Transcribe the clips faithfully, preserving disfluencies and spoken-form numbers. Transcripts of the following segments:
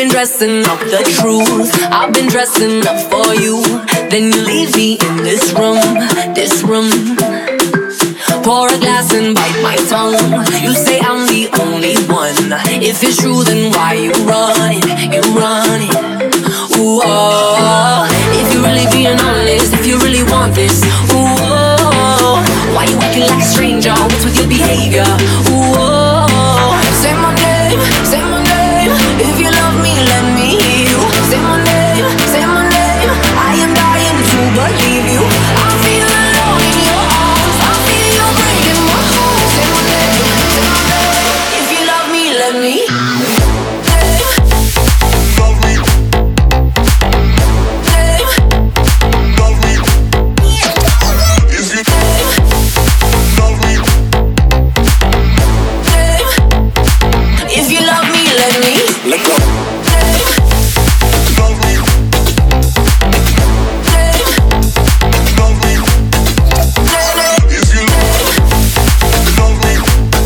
been dressing up the truth. I've been dressing up for you. Then you leave me in this room, this room. Pour a glass and bite my tongue. You say I'm the only one. If it's true, then why you running? You running? Ooh, oh. If you're really being honest, if you really want this, ooh, oh. Why you acting like a stranger? What's with your behavior? Ooh, oh. Say my name, say my name. If you love me, let me hear you. Say my name, say my name. I am dying to believe you. I feel alone in your arms. I feel you breaking my heart. Say my name, say my name. If you love me, let me. Let go. Love me. Love me. If you love me.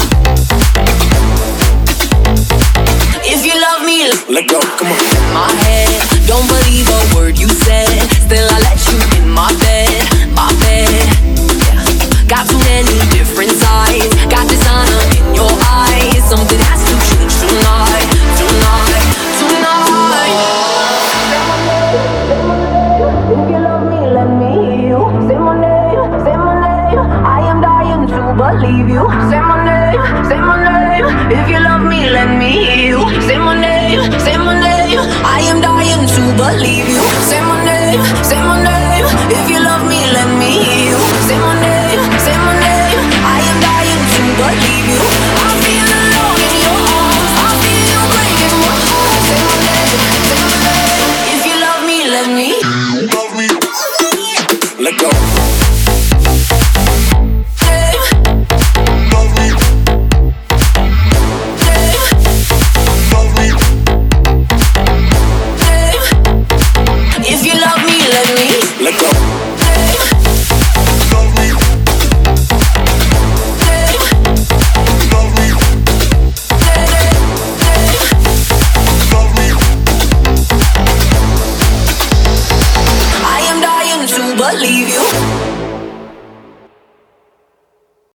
If you love me, let go. Come on. In my head, don't believe a word you said. Still I let you in my bed, my bed. Yeah. Got too many different sides. Got dishonor in your eyes. Something has to change tonight, tonight, tonight. If you love me, let me hear you. Say my name, say my name. I am dying to believe you. Say my name, say my name. If you love me, let me hear you. Say my name,